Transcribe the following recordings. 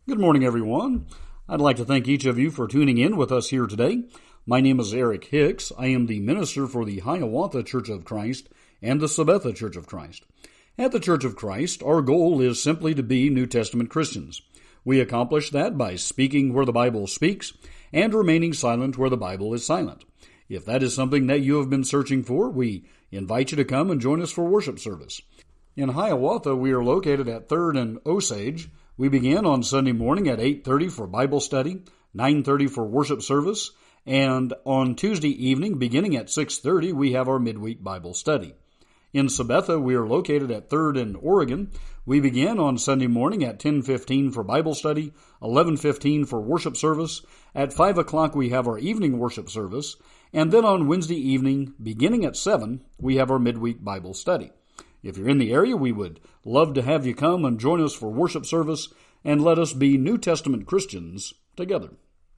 Good morning, everyone. I'd like to thank each of you for tuning in with us here today. My name is Eric Hicks. I am the minister for the Hiawatha Church of Christ and the Sabetha Church of Christ. At the Church of Christ, our goal is simply to be New Testament Christians. We accomplish that by speaking where the Bible speaks and remaining silent where the Bible is silent. If that is something that you have been searching for, we invite you to come and join us for worship service. In Hiawatha, we are located at 3rd and Osage. We begin on Sunday morning at 8:30 for Bible study, 9:30 for worship service, and on Tuesday evening, beginning at 6:30, we have our midweek Bible study. In Sabetha, we are located at 3rd and Oregon. We begin on Sunday morning at 10:15 for Bible study, 11:15 for worship service. At 5 o'clock, we have our evening worship service, and then on Wednesday evening, beginning at 7, we have our midweek Bible study. If you're in the area, we would love to have you come and join us for worship service, and let us be New Testament Christians together.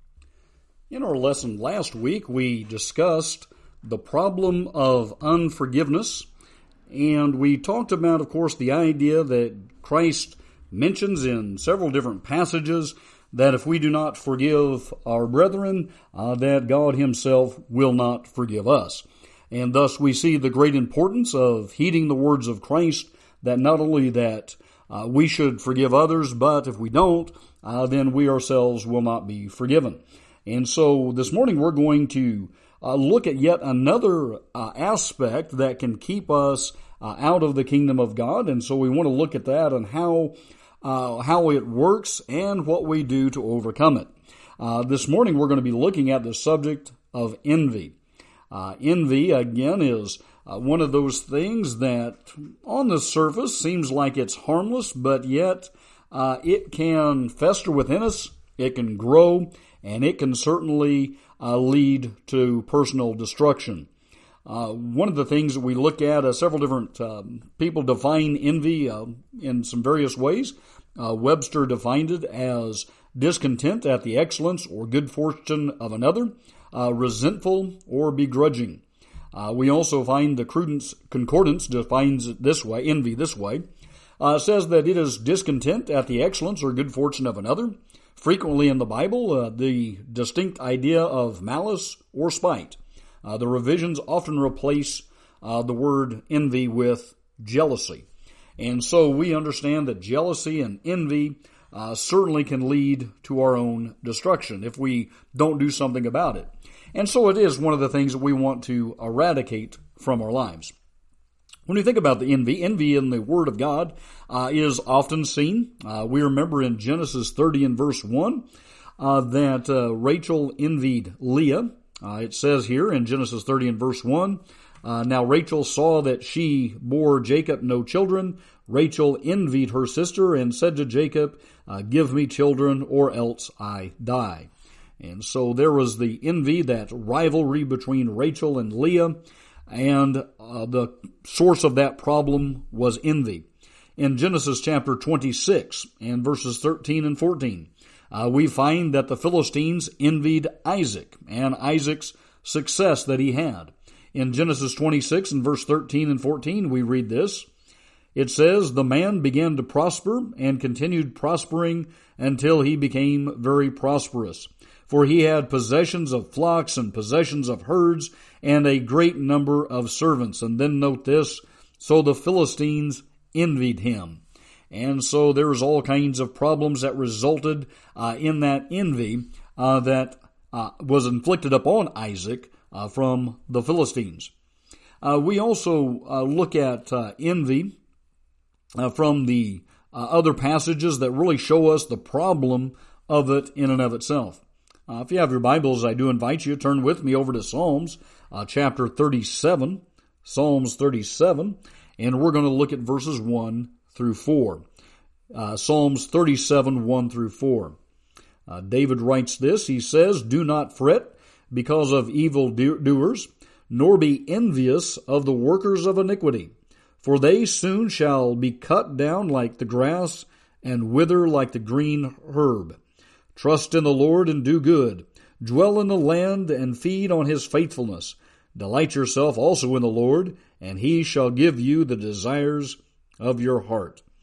In our lesson last week, we discussed the problem of unforgiveness, and we talked about, of course, the idea that Christ mentions in several different passages that if we do not forgive our brethren, that God Himself will not forgive us. And thus we see the great importance of heeding the words of Christ, that not only that we should forgive others, but if we don't, then we ourselves will not be forgiven. And so this morning we're going to look at yet another aspect that can keep us out of the kingdom of God. And so we want to look at that and how it works and what we do to overcome it. This morning we're going to be looking at the subject of envy. Envy, again, is one of those things that on the surface seems like it's harmless, but yet it can fester within us, it can grow, and it can certainly lead to personal destruction. One of the things that we look at, several different people define envy in some various ways. Webster defined it as discontent at the excellence or good fortune of another, resentful or begrudging. We also find the Cruden's Concordance defines it this way, envy this way. Says that it is discontent at the excellence or good fortune of another. Frequently in the Bible, the distinct idea of malice or spite. The revisions often replace the word envy with jealousy. And so we understand that jealousy and envy certainly can lead to our own destruction if we don't do something about it. And so it is one of the things that we want to eradicate from our lives. When we think about the envy in the Word of God is often seen. We remember in Genesis 30 and verse 1 that Rachel envied Leah. It says here in Genesis 30 and verse 1, now Rachel saw that she bore Jacob no children. Rachel envied her sister and said to Jacob, give me children or else I die. And so there was the envy, that rivalry between Rachel and Leah, and the source of that problem was envy. In Genesis chapter 26 and verses 13 and 14, we find that the Philistines envied Isaac and Isaac's success that he had. In Genesis 26 and verse 13 and 14, we read this. It says, the man began to prosper and continued prospering until he became very prosperous. For he had possessions of flocks and possessions of herds and a great number of servants. And then note this, so the Philistines envied him. And so there's all kinds of problems that resulted in that envy that was inflicted upon Isaac from the Philistines. We also look at envy from the other passages that really show us the problem of it in and of itself. If you have your Bibles, I do invite you to turn with me over to Psalms chapter 37, Psalms 37, and we're going to look at verses 1 through 4. Psalms 37, 1 through 4. David writes this, he says, do not fret because of evil doers, nor be envious of the workers of iniquity. For they soon shall be cut down like the grass, and wither like the green herb. Trust in the Lord and do good. Dwell in the land and feed on His faithfulness. Delight yourself also in the Lord, and He shall give you the desires of your heart.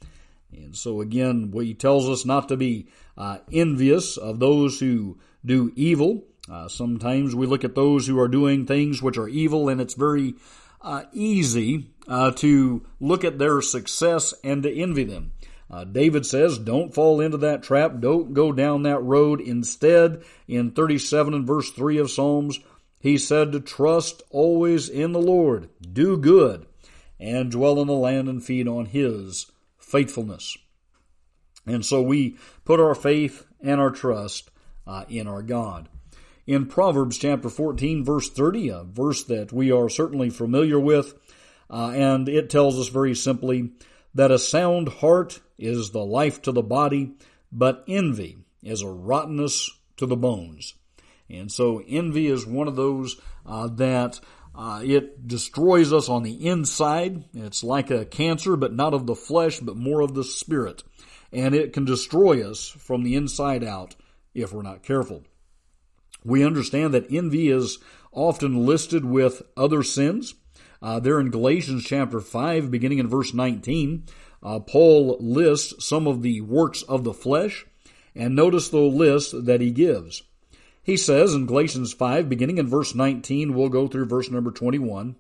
And so again, he tells us not to be envious of those who do evil. Sometimes we look at those who are doing things which are evil, and it's very easy to look at their success and to envy them. David says, don't fall into that trap. Don't go down that road. Instead, in 37 and verse 3 of Psalms, he said to trust always in the Lord, do good, and dwell in the land and feed on his faithfulness. And so we put our faith and our trust in our God. In Proverbs chapter 14, verse 30, a verse that we are certainly familiar with, and it tells us very simply that a sound heart is the life to the body, but envy is a rottenness to the bones. And so envy is one of those that it destroys us on the inside. It's like a cancer, but not of the flesh, but more of the spirit. And it can destroy us from the inside out if we're not careful. We understand that envy is often listed with other sins. There in Galatians chapter 5, beginning in verse 19, Paul lists some of the works of the flesh, and notice the list that he gives. He says in Galatians 5, beginning in verse 19, we'll go through verse number 21.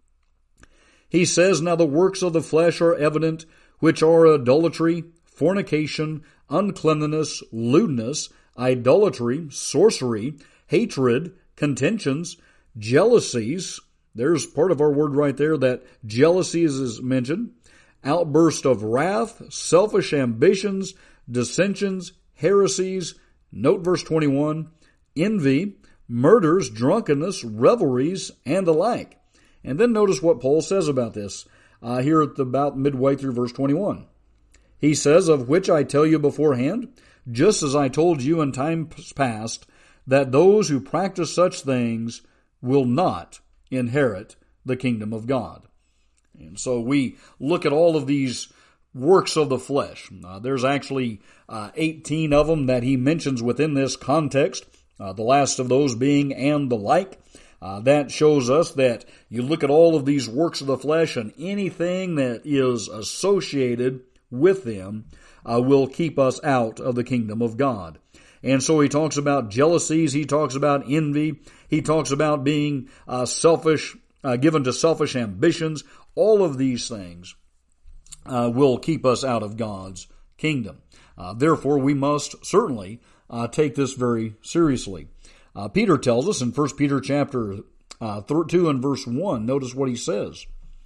He says, now the works of the flesh are evident, which are adultery, fornication, uncleanness, lewdness, idolatry, sorcery, hatred, contentions, jealousies. There's part of our word right there that jealousies is mentioned. Outburst of wrath, selfish ambitions, dissensions, heresies. Note verse 21. Envy, murders, drunkenness, revelries, and the like. And then notice what Paul says about this here at about midway through verse 21. He says, of which I tell you beforehand, just as I told you in times past, that those who practice such things will not inherit the kingdom of God. And so we look at all of these works of the flesh. There's actually 18 of them that he mentions within this context, the last of those being and the like. That shows us that you look at all of these works of the flesh, and anything that is associated with them will keep us out of the kingdom of God. And so he talks about jealousies, he talks about envy, he talks about being selfish, given to selfish ambitions. All of these things will keep us out of God's kingdom. Therefore, we must certainly take this very seriously. Peter tells us in 1 Peter chapter 2 and verse 1, notice what he says.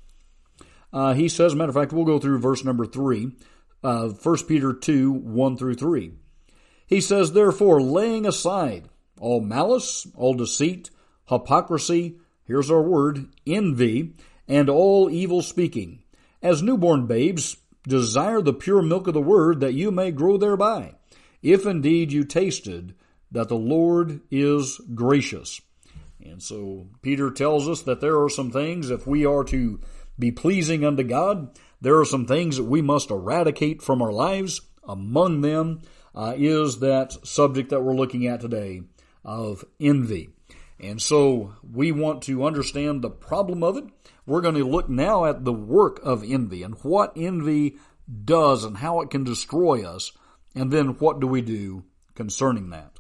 He says, matter of fact, we'll go through verse number 3, 1 Peter 2, 1 through 3. He says, therefore, laying aside all malice, all deceit, hypocrisy, here's our word, envy, and all evil speaking, as newborn babes, desire the pure milk of the word, that you may grow thereby, if indeed you tasted that the Lord is gracious. And so Peter tells us that there are some things, if we are to be pleasing unto God, there are some things that we must eradicate from our lives. Among them is that subject that we're looking at today of envy. And so we want to understand the problem of it. We're going to look now at the work of envy and what envy does and how it can destroy us. And then what do we do concerning that?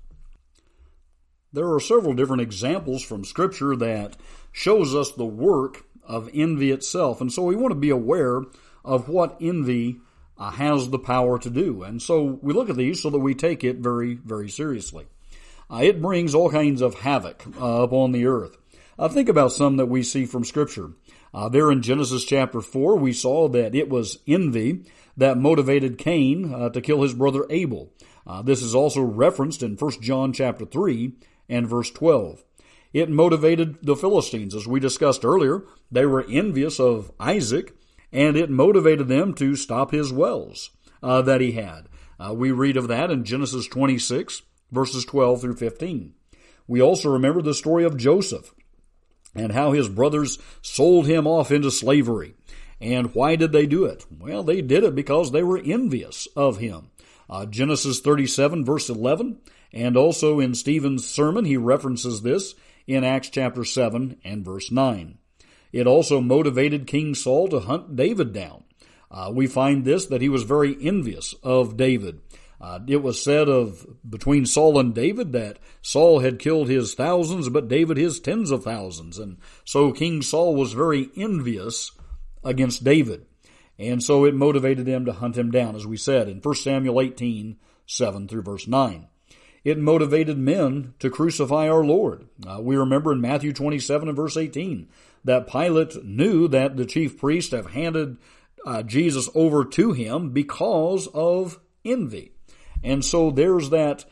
There are several different examples from Scripture that shows us the work of envy itself. And so we want to be aware of what envy has the power to do. And so we look at these so that we take it very, very seriously. It brings all kinds of havoc upon the earth. Think about some that we see from Scripture. There in Genesis chapter 4, we saw that it was envy that motivated Cain to kill his brother Abel. This is also referenced in 1 John chapter 3 and verse 12. It motivated the Philistines, as we discussed earlier. They were envious of Isaac, and it motivated them to stop his wells that he had. We read of that in Genesis 26, verses 12 through 15. We also remember the story of Joseph and how his brothers sold him off into slavery. And why did they do it? Well, they did it because they were envious of him. Genesis 37, verse 11, and also in Stephen's sermon, he references this in Acts chapter 7 and verse 9. It also motivated King Saul to hunt David down. We find this, that he was very envious of David. It was said of between Saul and David that Saul had killed his thousands, but David his tens of thousands. And so King Saul was very envious against David. And so it motivated him to hunt him down, as we said in 1 Samuel 18, 7 through verse 9. It motivated men to crucify our Lord. We remember in Matthew 27 and verse 18 that Pilate knew that the chief priests have handed Jesus over to him because of envy. And so there's that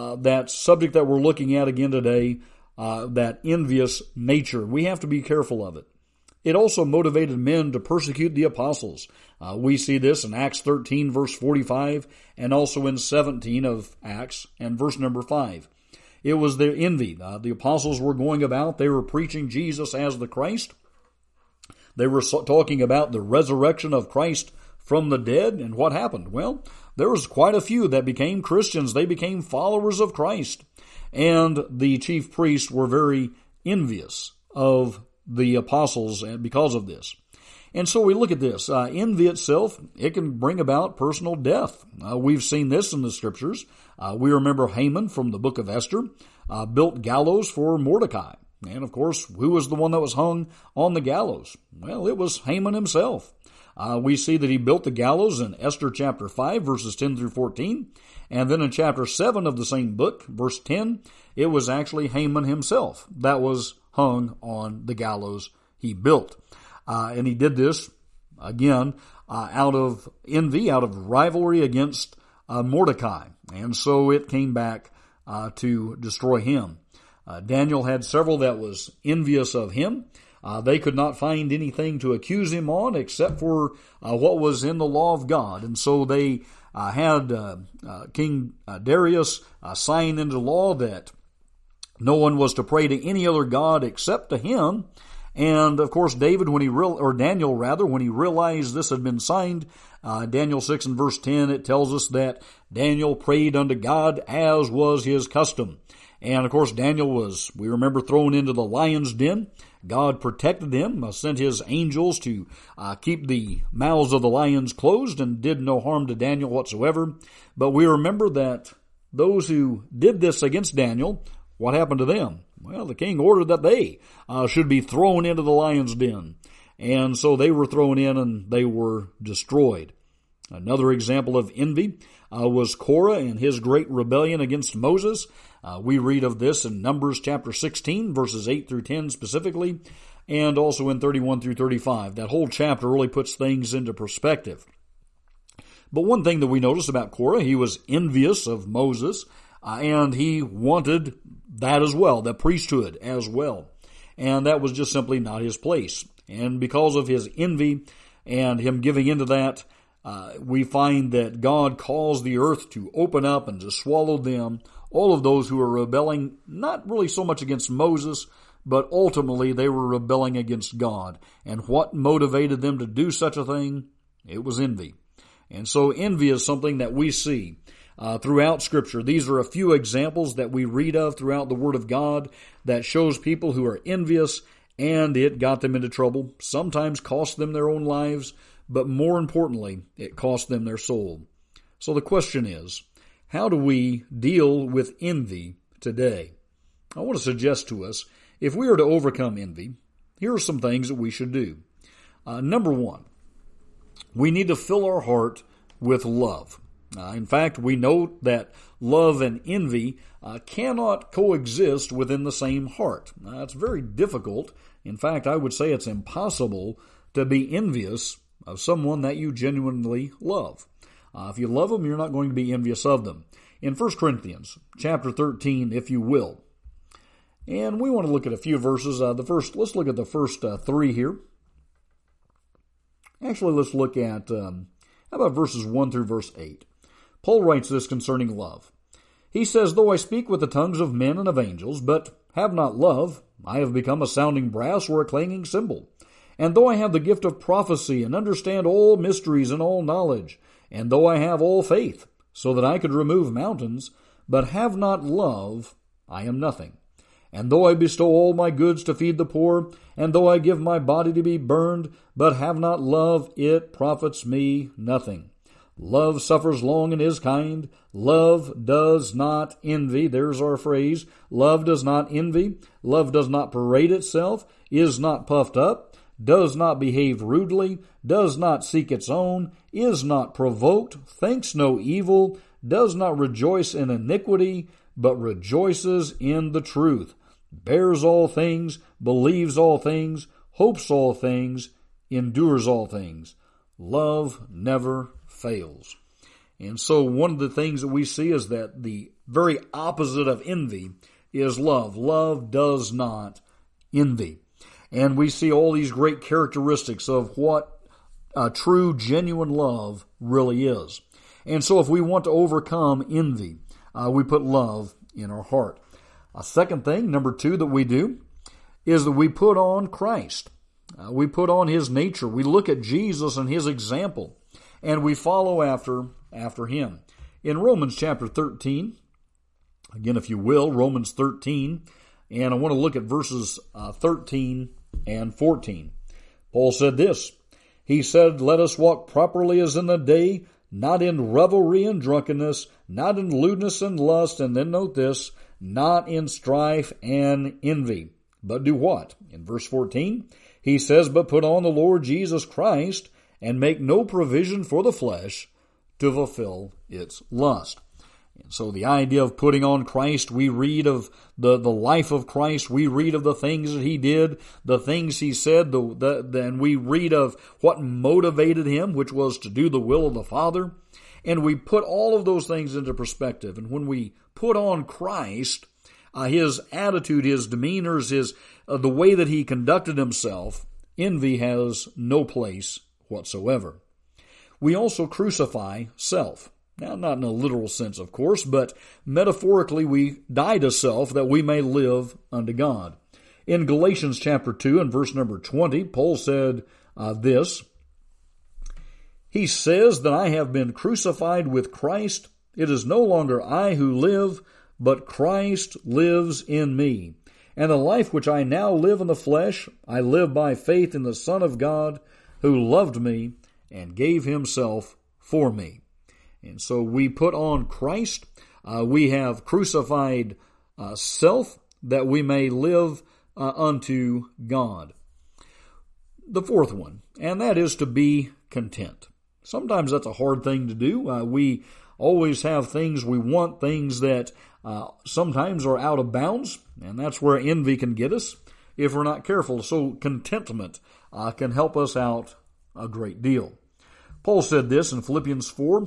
subject that we're looking at again today, that envious nature. We have to be careful of it. It also motivated men to persecute the apostles. We see this in Acts 13, verse 45, and also in 17 of Acts, and verse number 5. It was their envy. The apostles were going about, they were preaching Jesus as the Christ. They were talking about the resurrection of Christ from the dead, and what happened? Well, there was quite a few that became Christians. They became followers of Christ. And the chief priests were very envious of the apostles because of this. And so we look at this. Envy itself, it can bring about personal death. We've seen this in the scriptures. We remember Haman from the book of Esther built gallows for Mordecai. And of course, who was the one that was hung on the gallows? Well, it was Haman himself. We see that he built the gallows in Esther chapter 5, verses 10 through 14. And then in chapter 7 of the same book, verse 10, it was actually Haman himself that was hung on the gallows he built. And he did this, again, out of envy, out of rivalry against Mordecai. And so it came back to destroy him. Daniel had several that was envious of him. They could not find anything to accuse him on except for what was in the law of God. And so they had King Darius sign into law that no one was to pray to any other god except to him. And of course, Daniel, when he realized this had been signed, Daniel 6 and verse 10, it tells us that Daniel prayed unto God as was his custom. And of course, Daniel was, we remember, thrown into the lion's den. God protected him, sent his angels to keep the mouths of the lions closed, and did no harm to Daniel whatsoever. But we remember that those who did this against Daniel, what happened to them? Well, the king ordered that they should be thrown into the lion's den. And so they were thrown in and they were destroyed. Another example of envy was Korah and his great rebellion against Moses. We read of this in Numbers chapter 16, verses 8 through 10 specifically, and also in 31 through 35. That whole chapter really puts things into perspective. But one thing that we notice about Korah, he was envious of Moses, and he wanted that as well, the priesthood as well. And that was just simply not his place. And because of his envy and him giving into that, we find that God caused the earth to open up and to swallow them, all of those who were rebelling, not really so much against Moses, but ultimately they were rebelling against God. And what motivated them to do such a thing? It was envy. And so envy is something that we see throughout Scripture. These are a few examples that we read of throughout the Word of God that shows people who are envious, and it got them into trouble, sometimes cost them their own lives, but more importantly, it cost them their soul. So the question is, how do we deal with envy today? I want to suggest to us, if we are to overcome envy, here are some things that we should do. Number one, we need to fill our heart with love. In fact, we know that love and envy cannot coexist within the same heart. It's very difficult. In fact, I would say it's impossible to be envious of someone that you genuinely love. If you love them, you're not going to be envious of them. In 1 Corinthians chapter 13, if you will. And we want to look at a few verses. Let's look at the first three here. Actually, let's look at, how about verses 1 through verse 8. Paul writes this concerning love. He says, "Though I speak with the tongues of men and of angels, but have not love, I have become a sounding brass or a clanging cymbal. And though I have the gift of prophecy and understand all mysteries and all knowledge, and though I have all faith, so that I could remove mountains, but have not love, I am nothing. And though I bestow all my goods to feed the poor, and though I give my body to be burned, but have not love, it profits me nothing. Love suffers long and is kind. Love does not envy. There's our phrase. Love does not envy. Love does not parade itself, is not puffed up, does not behave rudely, does not seek its own, is not provoked, thinks no evil, does not rejoice in iniquity, but rejoices in the truth, bears all things, believes all things, hopes all things, endures all things. Love never fails. And so one of the things that we see is that the very opposite of envy is love. Love does not envy. And we see all these great characteristics of what true, genuine love really is. And so if we want to overcome envy, we put love in our heart. A second thing, number 2, that we do is that we put on Christ. We put on His nature. We look at Jesus and His example, and we follow after Him. In Romans chapter 13, again, if you will, Romans 13, and I want to look at verses 13 and 14. Paul said this. He said, "Let us walk properly as in the day, not in revelry and drunkenness, not in lewdness and lust," and then note this, "not in strife and envy." But do what? In verse 14, he says, "But put on the Lord Jesus Christ, and make no provision for the flesh to fulfill its lust." And so the idea of putting on Christ, we read of the life of Christ, we read of the things that He did, the things He said, then we read of what motivated Him, which was to do the will of the Father. And we put all of those things into perspective. And when we put on Christ, His attitude, His demeanors, the way that He conducted Himself, envy has no place whatsoever. We also crucify self. Now, not in a literal sense, of course, but metaphorically we die to self that we may live unto God. In Galatians chapter 2 and verse number 20, Paul said this. He says that I have been crucified with Christ. It is no longer I who live, but Christ lives in me. And the life which I now live in the flesh, I live by faith in the Son of God, who loved me and gave Himself for me. And so we put on Christ. We have crucified self that we may live unto God. The fourth one, and that is to be content. Sometimes that's a hard thing to do. We always have things we want, things that sometimes are out of bounds, and that's where envy can get us if we're not careful. So contentment can help us out a great deal. Paul said this in Philippians 4,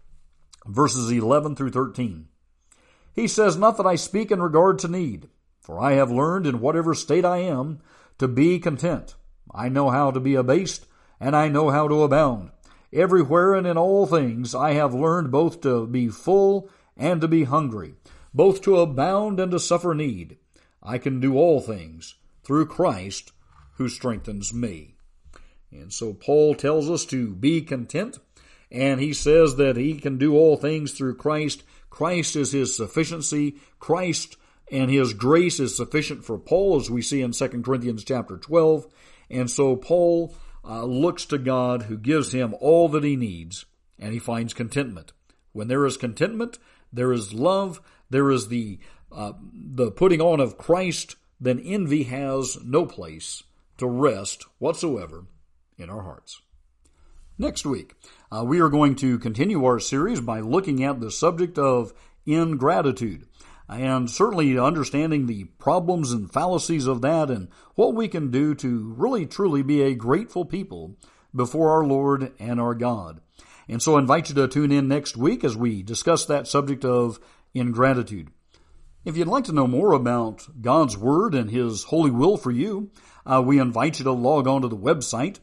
verses 11 through 13. He says, "Not that I speak in regard to need, for I have learned in whatever state I am to be content. I know how to be abased, and I know how to abound. Everywhere and in all things I have learned both to be full and to be hungry, both to abound and to suffer need. I can do all things through Christ who strengthens me." And so Paul tells us to be content. And he says that he can do all things through Christ. Christ is his sufficiency. Christ and His grace is sufficient for Paul, as we see in 2 Corinthians chapter 12. And so Paul looks to God, who gives him all that he needs, and he finds contentment. When there is contentment, there is love, there is the putting on of Christ, then envy has no place to rest whatsoever in our hearts. Next week, we are going to continue our series by looking at the subject of ingratitude, and certainly understanding the problems and fallacies of that and what we can do to really truly be a grateful people before our Lord and our God. And so I invite you to tune in next week as we discuss that subject of ingratitude. If you'd like to know more about God's Word and His holy will for you, we invite you to log on to the website,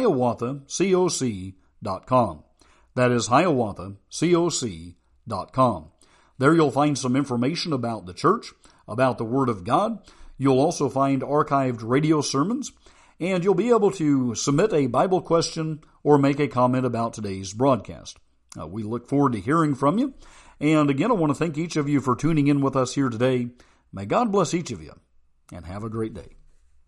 HiawathaCoc.com. That is HiawathaCoc.com. There you'll find some information about the church, about the Word of God. You'll also find archived radio sermons, and you'll be able to submit a Bible question or make a comment about today's broadcast. We look forward to hearing from you. And again, I want to thank each of you for tuning in with us here today. May God bless each of you, and have a great day.